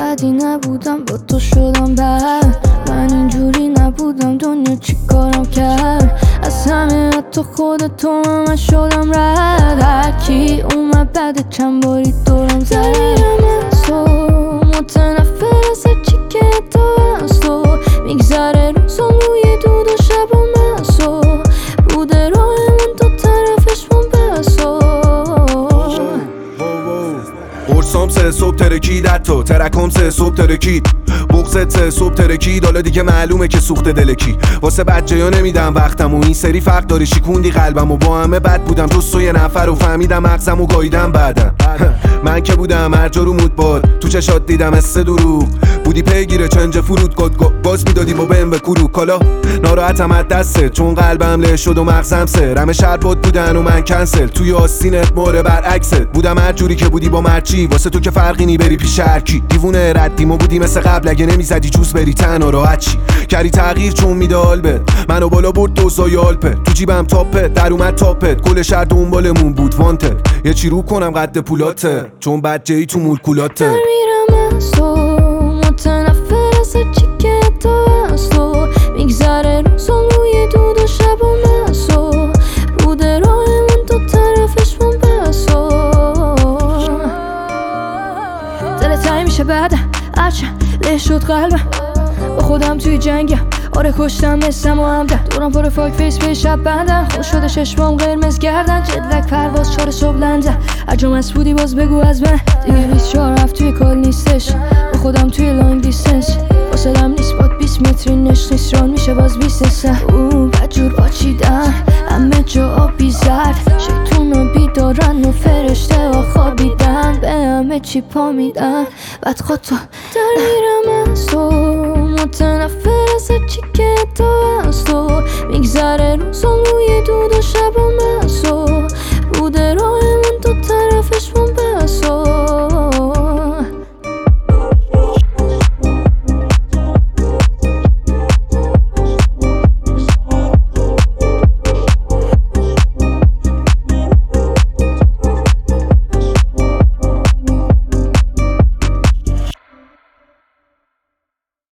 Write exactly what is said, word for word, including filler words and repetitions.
بدی نبودم با تو شدم بد. من اینجوری نبودم دنیا چی کارم کرد. از همه حتی خودت تو من شدم رد. هرکی اومد بعد چند باری دورم زد. دمیرم از تو متنفر از هرچی که تو از تو میگذره روزم روی دود و شب و مسو بوده راهمون تو طرفش من بسو. قرصام سه صبح ترکید حتی ترکام سه صبح ترکید بغزت سه صبح ترکید. حالا دیگه معلومه که سوخت دلکی واسه بچه ها نمیدم وقتم و این سری فرق داره شیکوندی قلبم و با همه بد بودم جز تو یه نفر و فهمیدم مغزم و گاییدم بعدم. من که بودم هر جا رو مود باد تو چشات دیدم اسه دروغ بودی پیگیره چنج فرود گد باز میدادی با بهم به کرو کالا. ناراحتم از دسته چون قلبم له شد و مغزم سه رمه شربات بودن و من کنسل توی آستینت ماره برعکست بودم هر جوری که بودی با مرچی واسه تو که فرقی نی بری پیش هرکی. دیوونه ردیم و بودی مثل قبل اگه نمیزدی جوز بری تنها راحت چی کردی تغییر چون میده آلبت منو بالا برد دوزای آلپت تو جیبم تاپت در اومد تاپت کل شهر دنبالمون بود وانتد یه چی رو کنم قد پولاته چون بچه ای تو مولکولاته. دمیرم از تو متنفر از هرچی که تو از تو میگذره روزم روی دود و شب و مسو بوده راهمون تو طرفش من بسو. دل تنگ میشه بعد هرچه له شد قلبم با خودم توی جنگم آره کشتم مثلم و همدن دورم پر فاک فیس به شب بندن خوش شده چشمام قرمز گردن جدلک پرواز چار صبح لندن هر جا مست بودی باز بگو از من دیگه بیست چهار هفت توی کال نیستش با خودم توی لانگ دیستنس واسدم نیست باد بیست متری نش نیست ران میشه باز بیست سن او بدجور باچیدن همه جا آبی زرد شیطون رو بیدارن و فرشته ها خوابیدن به همه چی پا میدن بعد خود تو در میرم از تو متنفر از هرچی که تو از تو میگذره روزم روی دود و شب و